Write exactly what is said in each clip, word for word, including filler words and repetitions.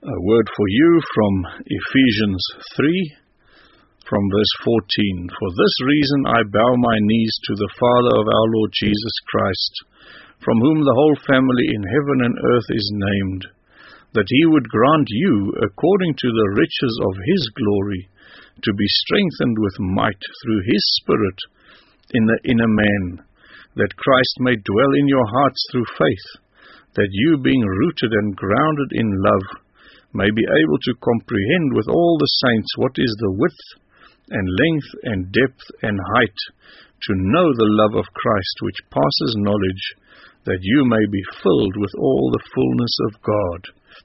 A word for you from Ephesians three, from verse fourteen. For this reason I bow my knees to the Father of our Lord Jesus Christ, from whom the whole family in heaven and earth is named, that he would grant you, according to the riches of his glory, to be strengthened with might through his Spirit in the inner man, that Christ may dwell in your hearts through faith, that you, being rooted and grounded in love, may be able to comprehend with all the saints what is the width and length and depth and height, to know the love of Christ which passes knowledge, that you may be filled with all the fullness of God.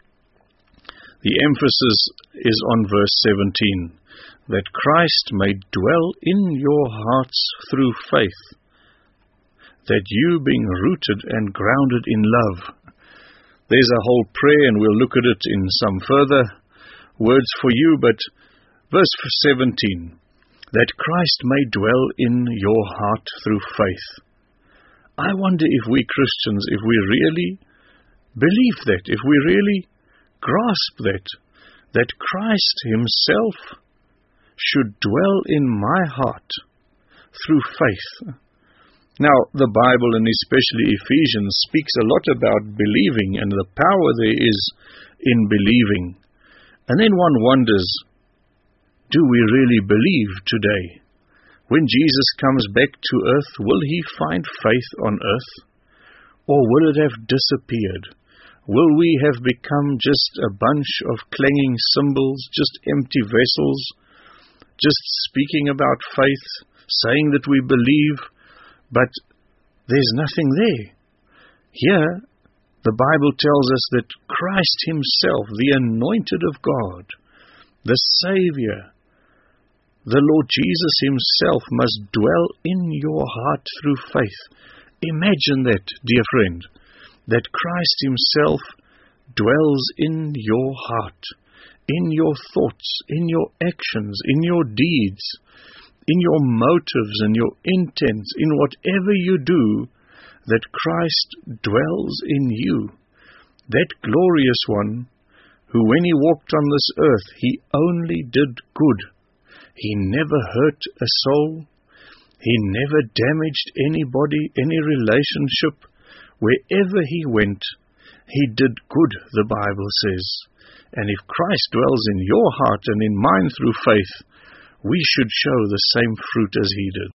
The emphasis is on verse seventeen, that Christ may dwell in your hearts through faith, that you, being rooted and grounded in love. There's a whole prayer, and we'll look at it in some further words for you, but verse seventeen, that Christ may dwell in your heart through faith. I wonder if we Christians, if we really believe that, if we really grasp that, that Christ himself should dwell in my heart through faith. Now, the Bible, and especially Ephesians, speaks a lot about believing and the power there is in believing. And then one wonders, do we really believe today? When Jesus comes back to earth, will he find faith on earth? Or will it have disappeared? Will we have become just a bunch of clanging cymbals, just empty vessels, just speaking about faith, saying that we believe, but there's nothing there? Here, the Bible tells us that Christ himself, the anointed of God, the Savior, the Lord Jesus himself, must dwell in your heart through faith. Imagine that, dear friend, that Christ himself dwells in your heart, in your thoughts, in your actions, in your deeds, in your motives and your intents, in whatever you do, that Christ dwells in you. That glorious one, who when he walked on this earth, he only did good. He never hurt a soul. He never damaged anybody, any relationship. Wherever he went, he did good, the Bible says. And if Christ dwells in your heart and in mine through faith, we should show the same fruit as he did.